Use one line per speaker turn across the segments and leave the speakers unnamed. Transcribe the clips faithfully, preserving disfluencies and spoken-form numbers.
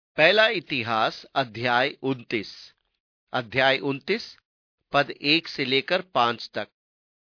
पहला इतिहास अध्याय उनतीस अध्याय उनतीस पद एक से लेकर पांच तक।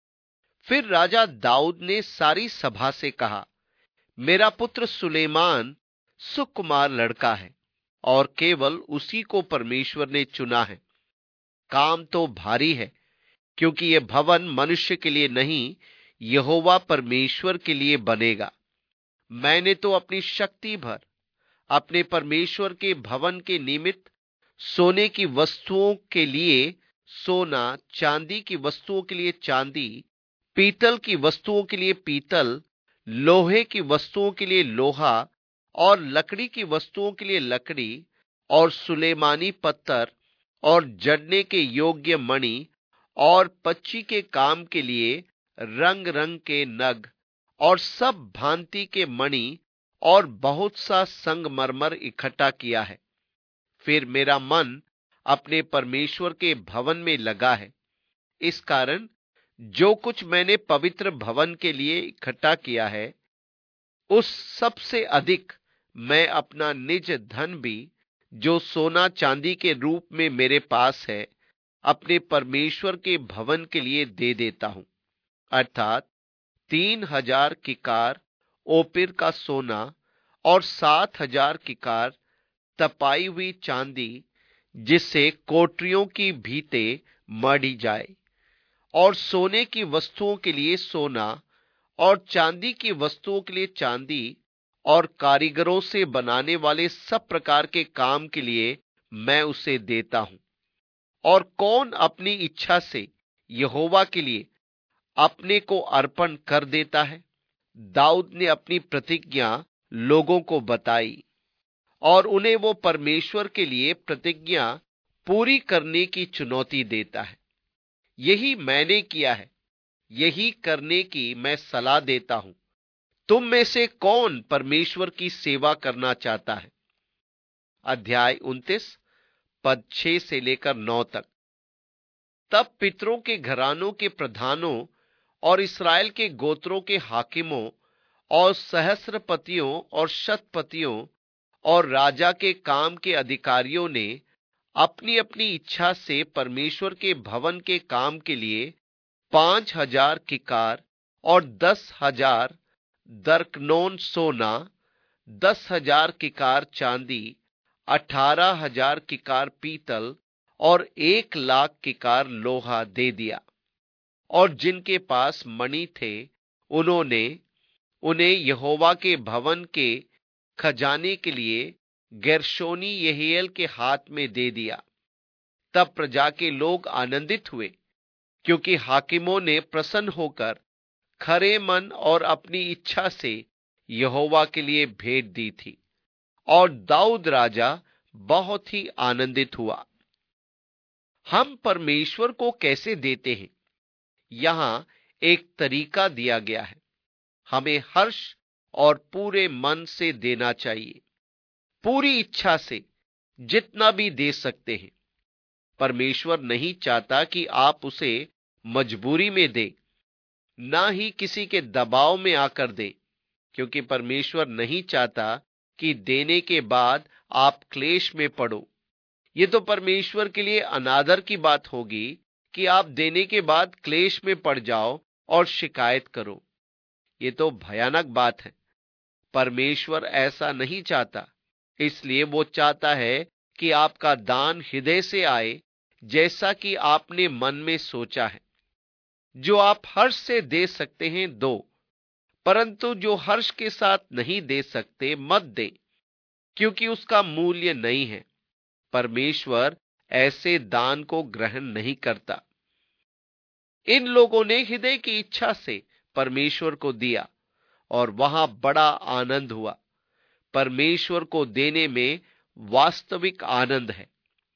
फिर राजा दाऊद ने सारी सभा से कहा, मेरा पुत्र सुलेमान सुकुमार लड़का है और केवल उसी को परमेश्वर ने चुना है। काम तो भारी है, क्योंकि यह भवन मनुष्य के लिए नहीं, यहोवा परमेश्वर के लिए बनेगा। मैंने तो अपनी शक्ति भर अपने परमेश्वर के भवन के निमित्त सोने की वस्तुओं के लिए सोना, चांदी की वस्तुओं के लिए चांदी, पीतल की वस्तुओं के लिए पीतल, लोहे की वस्तुओं के लिए लोहा और लकड़ी की वस्तुओं के लिए लकड़ी और सुलेमानी पत्थर और जड़ने के योग्य मणि और पच्ची के काम के लिए रंग रंग के नग और सब भांति के मणि और बहुत सा संगमरमर इकट्ठा किया है। फिर मेरा मन अपने परमेश्वर के भवन में लगा है। इस कारण जो कुछ मैंने पवित्र भवन के लिए इकट्ठा किया है, उस सबसे अधिक मैं अपना निज धन भी, जो सोना चांदी के रूप में मेरे पास है, अपने परमेश्वर के भवन के लिए दे देता हूं। अर्थात तीन हजार किकार ओपीर का सोना और सात हजार किकार तपाई हुई चांदी, जिससे कोठरियों की भीतें मढ़ी जाए, और सोने की वस्तुओं के लिए सोना और चांदी की वस्तुओं के लिए चांदी, और कारीगरों से बनाने वाले सब प्रकार के काम के लिए मैं उसे देता हूं। और कौन अपनी इच्छा से यहोवा के लिए अपने को अर्पण कर देता है? दाऊद ने अपनी प्रतिज्ञा लोगों को बताई और उन्हें वो परमेश्वर के लिए प्रतिज्ञा पूरी करने की चुनौती देता है। यही मैंने किया है, यही करने की मैं सलाह देता हूं। तुम में से कौन परमेश्वर की सेवा करना चाहता है? अध्याय उनतीस पद छह से लेकर नौ तक। तब पितरों के घरानों के प्रधानों और इस्राएल के गोत्रों के हाकिमों और सहस्रपतियों और शतपतियों और राजा के काम के अधिकारियों ने अपनी अपनी इच्छा से परमेश्वर के भवन के काम के लिए पांच हजार किकार और दस हजार दरकनोन सोना, दस हजार किकार चांदी, अठारह हजार किकार पीतल और एक लाख किकार लोहा दे दिया। और जिनके पास मणि थे, उन्होंने उन्हें यहोवा के भवन के खजाने के लिए गेर्शोनी यहीएल के हाथ में दे दिया। तब प्रजा के लोग आनंदित हुए, क्योंकि हाकिमों ने प्रसन्न होकर खरे मन और अपनी इच्छा से यहोवा के लिए भेंट दी थी। और दाऊद राजा बहुत ही आनंदित हुआ। हम परमेश्वर को कैसे देते हैं? यहां एक तरीका दिया गया है। हमें हर्ष और पूरे मन से देना चाहिए, पूरी इच्छा से, जितना भी दे सकते हैं। परमेश्वर नहीं चाहता कि आप उसे मजबूरी में दे, ना ही किसी के दबाव में आकर दे, क्योंकि परमेश्वर नहीं चाहता कि देने के बाद आप क्लेश में पड़ो। ये तो परमेश्वर के लिए अनादर की बात होगी कि आप देने के बाद क्लेश में पड़ जाओ और शिकायत करो। ये तो भयानक बात है। परमेश्वर ऐसा नहीं चाहता। इसलिए वो चाहता है कि आपका दान हृदय से आए, जैसा कि आपने मन में सोचा है। जो आप हर्ष से दे सकते हैं दो, परंतु जो हर्ष के साथ नहीं दे सकते मत दे, क्योंकि उसका मूल्य नहीं है। परमेश्वर ऐसे दान को ग्रहण नहीं करता। इन लोगों ने हृदय की इच्छा से परमेश्वर को दिया और वहां बड़ा आनंद हुआ। परमेश्वर को देने में वास्तविक आनंद है।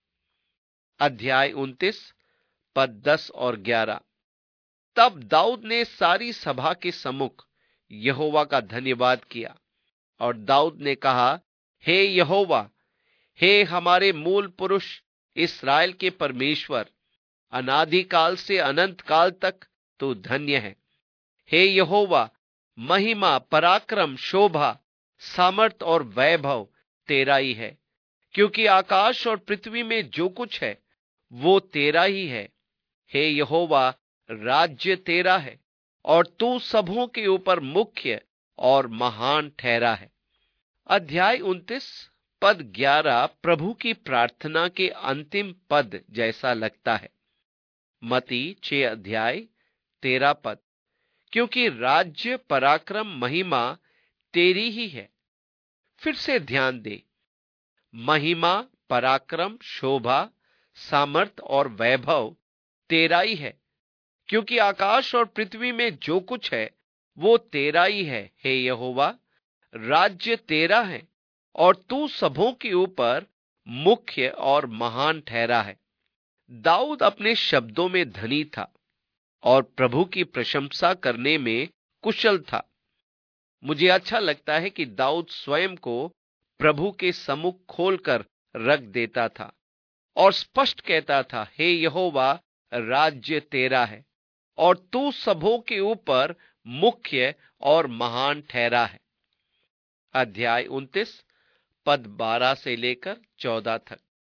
अध्याय उनतीस पद दस और ग्यारह। तब दाऊद ने सारी सभा के सम्मुख यहोवा का धन्यवाद किया और दाऊद ने कहा, हे यहोवा, हे हमारे मूल पुरुष इस्राएल के परमेश्वर, अनादिकाल से अनंत काल तक तो धन्य है। हे यहोवा, महिमा, पराक्रम, शोभा, सामर्थ और वैभव तेरा ही है, क्योंकि आकाश और पृथ्वी में जो कुछ है वो तेरा ही है। हे यहोवा, राज्य तेरा है और तू सबों के ऊपर मुख्य और महान ठहरा है। अध्याय उनतीस पद ग्यारह प्रभु की प्रार्थना के अंतिम पद जैसा लगता है। मती छह अध्याय तेरह पद, क्योंकि राज्य, पराक्रम, महिमा तेरी ही है। फिर से ध्यान दे, महिमा, पराक्रम, शोभा, सामर्थ और वैभव तेरा ही है, क्योंकि आकाश और पृथ्वी में जो कुछ है वो तेरा ही है। हे यहोवा, राज्य तेरा है और तू सबों के ऊपर मुख्य और महान ठहरा है। दाऊद अपने शब्दों में धनी था और प्रभु की प्रशंसा करने में कुशल था। मुझे अच्छा लगता है कि दाऊद स्वयं को प्रभु के सम्मुख खोलकर रख देता था और स्पष्ट कहता था, हे यहोवा, राज्य तेरा है और तू सबों के ऊपर मुख्य और महान ठहरा है। अध्याय उनतीस पद बारह से लेकर चौदह तक।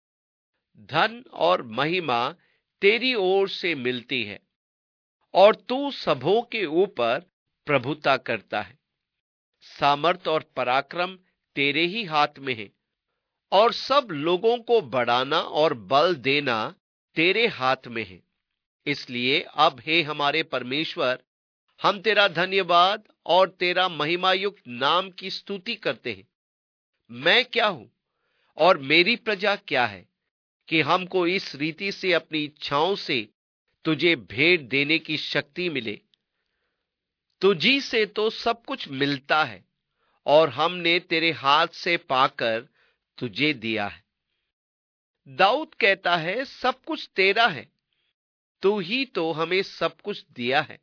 धन और महिमा तेरी ओर से मिलती है और तू सबों के ऊपर प्रभुता करता है। सामर्थ और पराक्रम तेरे ही हाथ में है और सब लोगों को बढ़ाना और बल देना तेरे हाथ में है। इसलिए अब हे हमारे परमेश्वर, हम तेरा धन्यवाद और तेरा महिमायुक्त नाम की स्तुति करते हैं। मैं क्या हूं और मेरी प्रजा क्या है कि हमको इस रीति से अपनी इच्छाओं से तुझे भेंट देने की शक्ति मिले। तुझी से तो सब कुछ मिलता है और हमने तेरे हाथ से पाकर तुझे दिया है। दाऊद कहता है, सब कुछ तेरा है, तू ही तो हमें सब कुछ दिया है।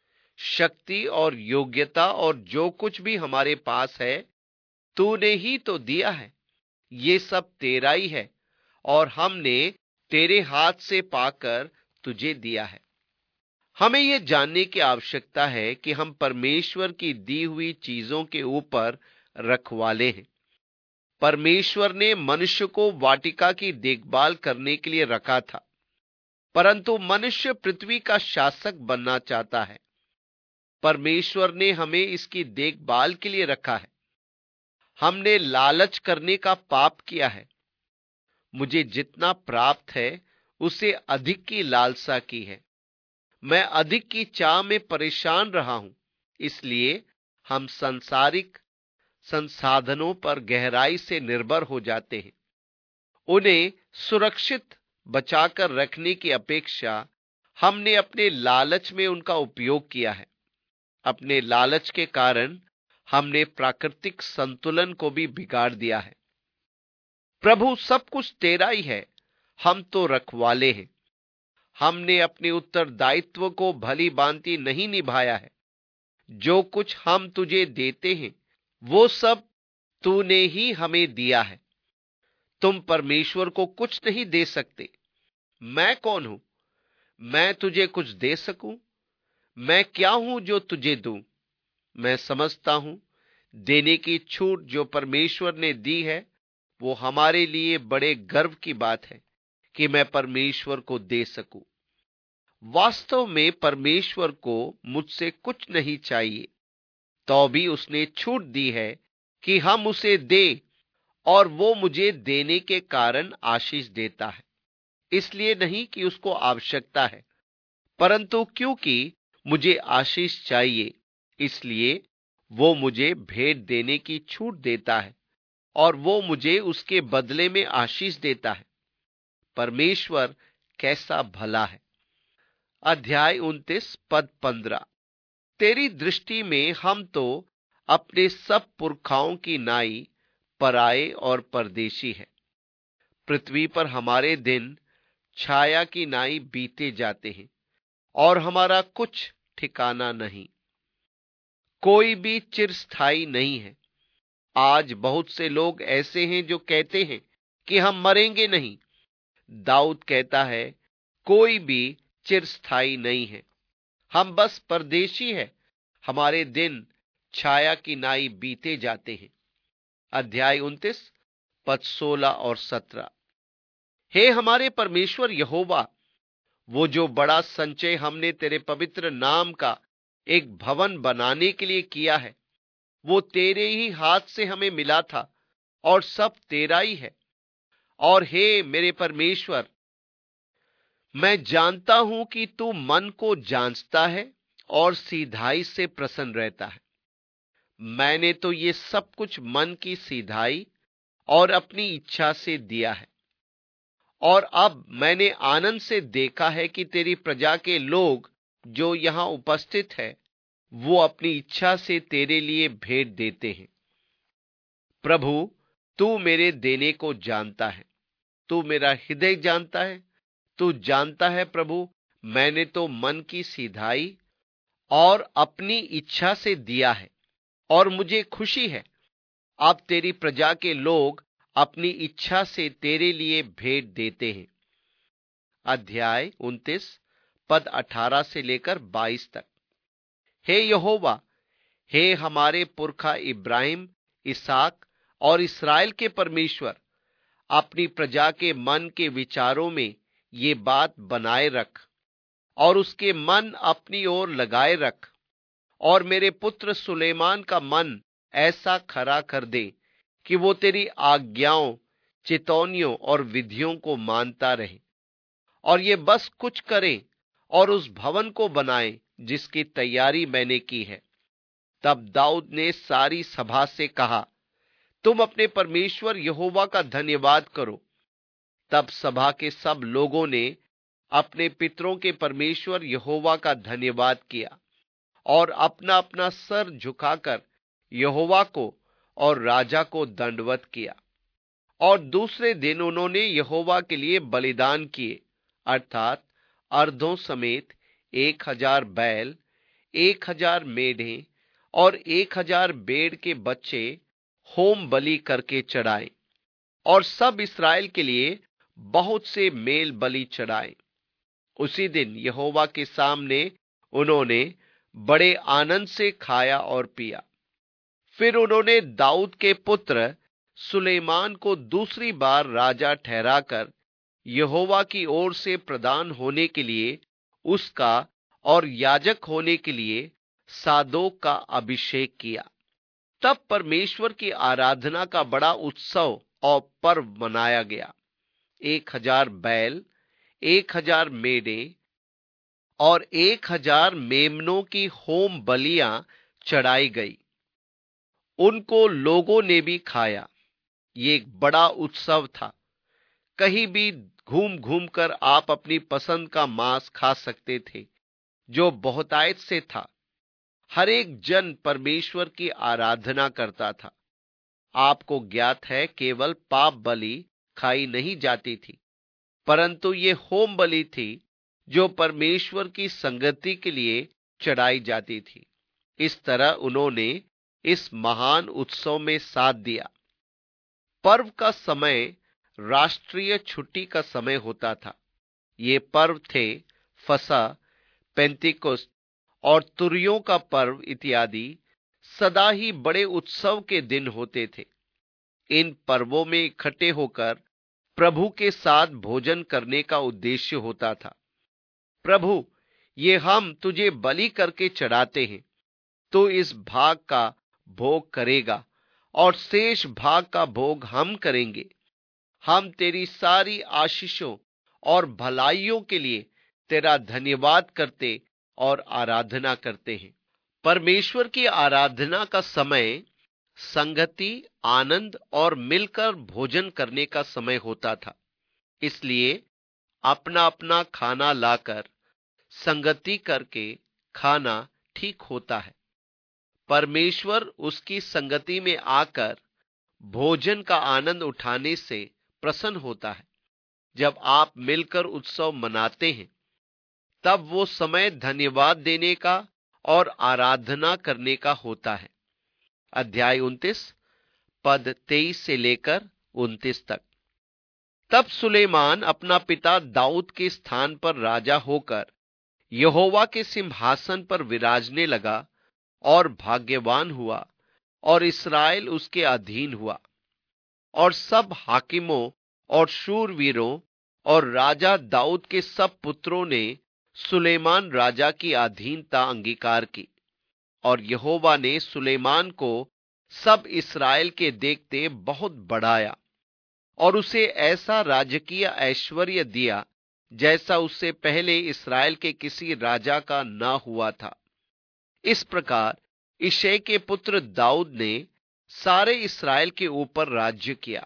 शक्ति और योग्यता और जो कुछ भी हमारे पास है तूने ही तो दिया है। ये सब तेरा ही है और हमने तेरे हाथ से पाकर तुझे दिया है। हमें यह जानने की आवश्यकता है कि हम परमेश्वर की दी हुई चीजों के ऊपर रखवाले हैं। परमेश्वर ने मनुष्य को वाटिका की देखभाल करने के लिए रखा था, परंतु मनुष्य पृथ्वी का शासक बनना चाहता है। परमेश्वर ने हमें इसकी देखभाल के लिए रखा है। हमने लालच करने का पाप किया है। मुझे जितना प्राप्त है उसे अधिक की लालसा की है। मैं अधिक की चाह में परेशान रहा हूं। इसलिए हम सांसारिक संसाधनों पर गहराई से निर्भर हो जाते हैं। उन्हें सुरक्षित बचाकर रखने की अपेक्षा हमने अपने लालच में उनका उपयोग किया है। अपने लालच के कारण हमने प्राकृतिक संतुलन को भी बिगाड़ दिया है। प्रभु, सब कुछ तेरा ही है, हम तो रखवाले हैं। हमने अपने उत्तरदायित्व को भली भांति नहीं निभाया है। जो कुछ हम तुझे देते हैं वो सब तूने ही हमें दिया है। तुम परमेश्वर को कुछ नहीं दे सकते। मैं कौन हूं मैं तुझे कुछ दे सकूं? मैं क्या हूं जो तुझे दूं? मैं समझता हूं देने की छूट जो परमेश्वर ने दी है वो हमारे लिए बड़े गर्व की बात है कि मैं परमेश्वर को दे सकूं। वास्तव में परमेश्वर को मुझसे कुछ नहीं चाहिए, तो भी उसने छूट दी है कि हम उसे दे और वो मुझे देने के कारण आशीष देता है। इसलिए नहीं कि उसको आवश्यकता है, परंतु क्योंकि मुझे आशीष चाहिए, इसलिए वो मुझे भेंट देने की छूट देता है और वो मुझे उसके बदले में आशीष देता है। परमेश्वर कैसा भला है। अध्याय उनतीस पद पंद्रह। तेरी दृष्टि में हम तो अपने सब पुरखाओं की नाई पराए और परदेशी है। पृथ्वी पर हमारे दिन छाया की नाई बीते जाते हैं और हमारा कुछ ठिकाना नहीं। कोई भी चिरस्थायी नहीं है। आज बहुत से लोग ऐसे हैं जो कहते हैं कि हम मरेंगे नहीं। दाऊद कहता है, कोई भी चिरस्थायी नहीं है। हम बस परदेशी हैं। हमारे दिन छाया की नाई बीते जाते हैं। अध्याय उनतीस पद सोलह और सत्रह। हे हमारे परमेश्वर यहोवा, वो जो बड़ा संचय हमने तेरे पवित्र नाम का एक भवन बनाने के लिए किया है, वो तेरे ही हाथ से हमें मिला था और सब तेरा ही है। और हे मेरे परमेश्वर, मैं जानता हूं कि तू मन को जांचता है और सीधाई से प्रसन्न रहता है। मैंने तो ये सब कुछ मन की सीधाई और अपनी इच्छा से दिया है, और अब मैंने आनंद से देखा है कि तेरी प्रजा के लोग जो यहां उपस्थित है, वो अपनी इच्छा से तेरे लिए भेंट देते हैं। प्रभु, तू मेरे देने को जानता है, तू मेरा हृदय जानता है। तू जानता है प्रभु, मैंने तो मन की सीधाई और अपनी इच्छा से दिया है, और मुझे खुशी है अब तेरी प्रजा के लोग अपनी इच्छा से तेरे लिए भेंट देते हैं। अध्याय उनतीस पद अठारह से लेकर बाईस तक। हे यहोवा, हे हमारे पुरखा इब्राहिम, इसहाक और इस्राएल के परमेश्वर, अपनी प्रजा के मन के विचारों में ये बात बनाए रख और उसके मन अपनी ओर लगाए रख, और मेरे पुत्र सुलेमान का मन ऐसा खरा कर दे कि वो तेरी आज्ञाओं, चितौनियों और विधियों को मानता रहे, और ये बस कुछ करे और उस भवन को बनाए जिसकी तैयारी मैंने की है। तब दाऊद ने सारी सभा से कहा, तुम अपने परमेश्वर यहोवा का धन्यवाद करो। तब सभा के सब लोगों ने अपने पितरों के परमेश्वर यहोवा का धन्यवाद किया और अपना अपना सर झुकाकर यहोवा को और राजा को दंडवत किया। और दूसरे दिन उन्होंने यहोवा के लिए बलिदान किए, अर्थात अर्धों समेत एक हजार बैल, एक हजार मेढ़े और एक हजार भेड़ के बच्चे होम बलि करके चढ़ाए, और सब इस्राएल के लिए बहुत से मेल बलि चढ़ाए। उसी दिन यहोवा के सामने उन्होंने बड़े आनंद से खाया और पिया। फिर उन्होंने दाऊद के पुत्र सुलेमान को दूसरी बार राजा ठहराकर यहोवा की ओर से प्रदान होने के लिए उसका और याजक होने के लिए सादोक का अभिषेक किया। तब परमेश्वर की आराधना का बड़ा उत्सव और पर्व मनाया गया। एक हजार बैल, एक हजार मेढ़े और एक हजार मेमनों की होम बलियां चढ़ाई गई। उनको लोगों ने भी खाया। ये एक बड़ा उत्सव था। कहीं भी घूम घूम कर आप अपनी पसंद का मांस खा सकते थे, जो बहुतायत से था। हर एक जन परमेश्वर की आराधना करता था। आपको ज्ञात है, केवल पाप बलि खाई नहीं जाती थी, परंतु ये होम बलि थी जो परमेश्वर की संगति के लिए चढ़ाई जाती थी। इस तरह उन्होंने इस महान उत्सव में साथ दिया। पर्व का समय राष्ट्रीय छुट्टी का समय होता था। ये पर्व थे फसह, पेंतिकुस्त और तुरियों का पर्व इत्यादि। सदा ही बड़े उत्सव के दिन होते थे। इन पर्वों में इकट्ठे होकर प्रभु के साथ भोजन करने का उद्देश्य होता था। प्रभु, ये हम तुझे बलि करके चढ़ाते हैं, तो इस भाग का भोग करेगा और शेष भाग का भोग हम करेंगे। हम तेरी सारी आशीषों और भलाइयों के लिए तेरा धन्यवाद करते और आराधना करते हैं। परमेश्वर की आराधना का समय संगति, आनंद और मिलकर भोजन करने का समय होता था। इसलिए अपना अपना खाना लाकर संगति करके खाना ठीक होता है। परमेश्वर उसकी संगति में आकर भोजन का आनंद उठाने से प्रसन्न होता है। जब आप मिलकर उत्सव मनाते हैं, तब वो समय धन्यवाद देने का और आराधना करने का होता है। अध्याय उनतीस पद तेईस से लेकर उनतीस तक। तब सुलेमान अपना पिता दाऊद के स्थान पर राजा होकर यहोवा के सिंहासन पर विराजने लगा और भाग्यवान हुआ, और इस्राएल उसके अधीन हुआ। और सब हाकिमों और शूरवीरों और राजा दाऊद के सब पुत्रों ने सुलेमान राजा की अधीनता अंगीकार की। और यहोवा ने सुलेमान को सब इस्राएल के देखते बहुत बढ़ाया और उसे ऐसा राजकीय ऐश्वर्य दिया जैसा उससे पहले इस्राएल के किसी राजा का न हुआ था। इस प्रकार इशै के पुत्र दाऊद ने सारे इस्राएल के ऊपर राज्य किया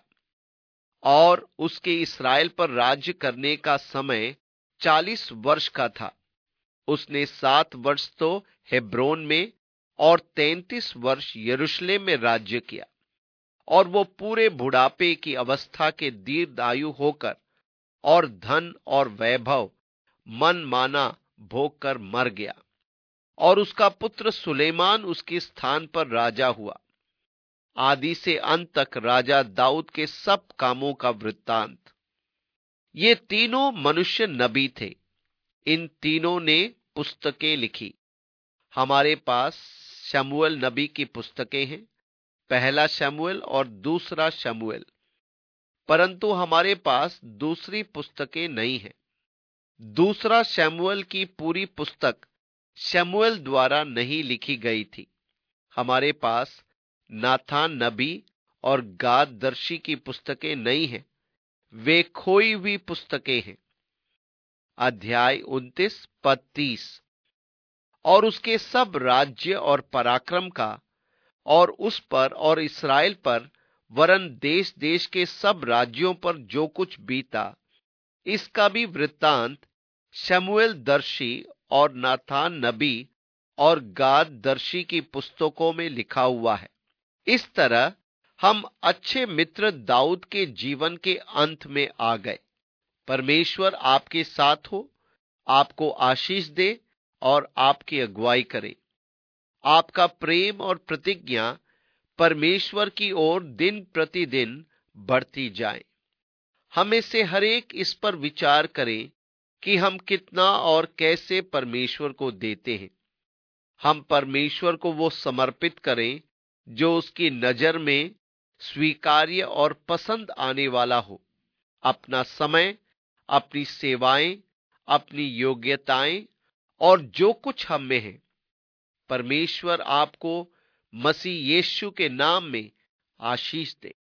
और उसके इस्राएल पर राज्य करने का समय चालीस वर्ष का था। उसने सात वर्ष तो हेब्रोन में और तैंतीस वर्ष यरूशलेम में राज्य किया और वो पूरे बुढ़ापे की अवस्था के दीर्घायु होकर और धन और वैभव मन माना भोग कर मर गया और उसका पुत्र सुलेमान उसके स्थान पर राजा हुआ। आदि से अंत तक राजा दाऊद के सब कामों का वृत्तांत। ये तीनों मनुष्य नबी थे। इन तीनों ने पुस्तकें लिखी। हमारे पास शमूएल नबी की पुस्तकें हैं, पहला शमूएल और दूसरा शमूएल, परंतु हमारे पास दूसरी पुस्तकें नहीं हैं। दूसरा शमूएल की पूरी पुस्तक शमूएल द्वारा नहीं लिखी गई थी। हमारे पास नाथान नबी और गाद दर्शी की पुस्तकें नहीं हैं, वे खोई हुई पुस्तकें हैं। अध्याय उनतीस पद तीस। और उसके सब राज्य और पराक्रम का और उस पर और इस्राएल पर वरन देश देश के सब राज्यों पर जो कुछ बीता, इसका भी वृत्तांत शमूएल दर्शी और नाथान नबी और गाद दर्शी की पुस्तकों में लिखा हुआ है। इस तरह हम अच्छे मित्र दाऊद के जीवन के अंत में आ गए। परमेश्वर आपके साथ हो, आपको आशीष दे और आपकी अगुवाई करे। आपका प्रेम और प्रतिज्ञा परमेश्वर की ओर दिन प्रतिदिन बढ़ती जाए। हमें से हर एक इस पर विचार करें कि हम कितना और कैसे परमेश्वर को देते हैं। हम परमेश्वर को वो समर्पित करें जो उसकी नजर में स्वीकार्य और पसंद आने वाला हो। अपना समय, अपनी सेवाएं, अपनी योग्यताएं और जो कुछ हम में है, परमेश्वर आपको मसीह यीशु के नाम में आशीष दे।